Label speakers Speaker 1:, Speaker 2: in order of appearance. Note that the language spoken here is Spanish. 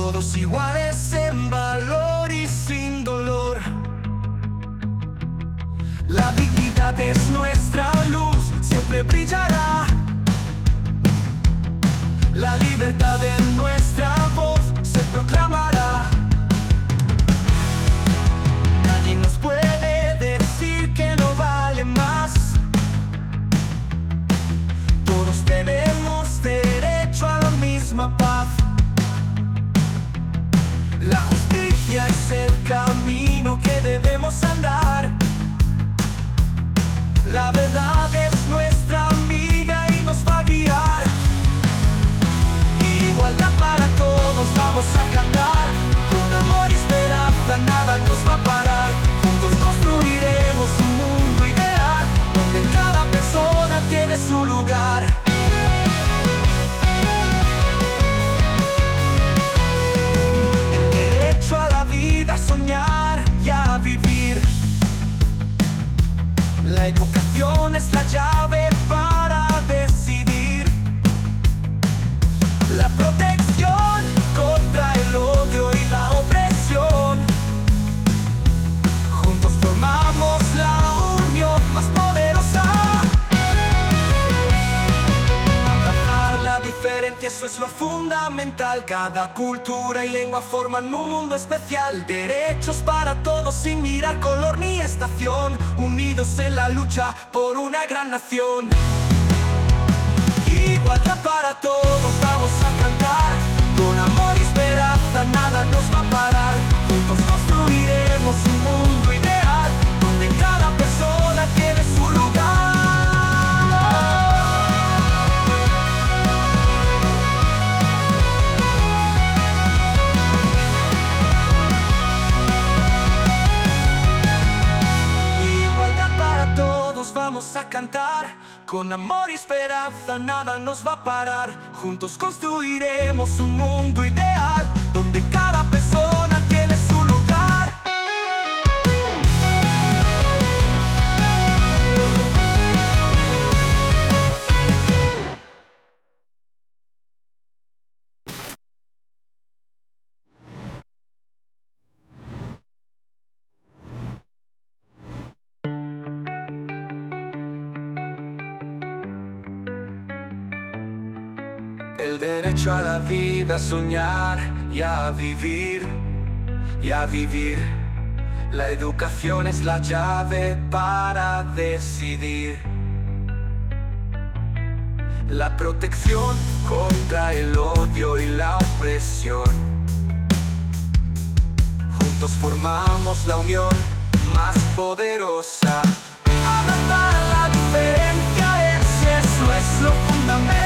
Speaker 1: todos iguales en valor y sin dolor. La dignidad es nuestra luz, siempre brillará. La libertad en nuestra voz se proclamará. Nadie nos puede decir que no vale más. Todos tenemos derecho a la misma paz. La justicia es el camino que debemos andar. La verdad es nuestra amiga y nos va a guiar. Igualdad para todos vamos a cantar. Con amor y esperanza nada nos va a parar. Juntos construiremos un mundo ideal, donde cada persona tiene su lugar. El derecho a la vida, a soñar y a vivir. La educación es la llave para decidir. La protección contra el odio y la opresión. Juntos formamos la unión más poderosa. Abrazar la diferencia, eso es lo fundamental. Cada cultura y lengua forman un mundo especial. Derechos para todos sin mirar color ni estación. Unidos en la lucha por una gran nación. Igualdad para todos vamos a cantar. Con amor y esperanza nada nos va a parar. Juntos construiremos un mundo ideal, donde cada persona tiene su lugar. Igualdad para todos vamos a cantar. Con amor y esperanza nada nos va a parar. Juntos construiremos un mundo ideal, donde cada persona tiene su lugar. El derecho a la vida, a soñar y a vivir, y a vivir. La educación es la llave para decidir. La protección contra el odio y la opresión. Juntos formamos la unión más poderosa. Abrazar la diferencia eso es lo fundamental.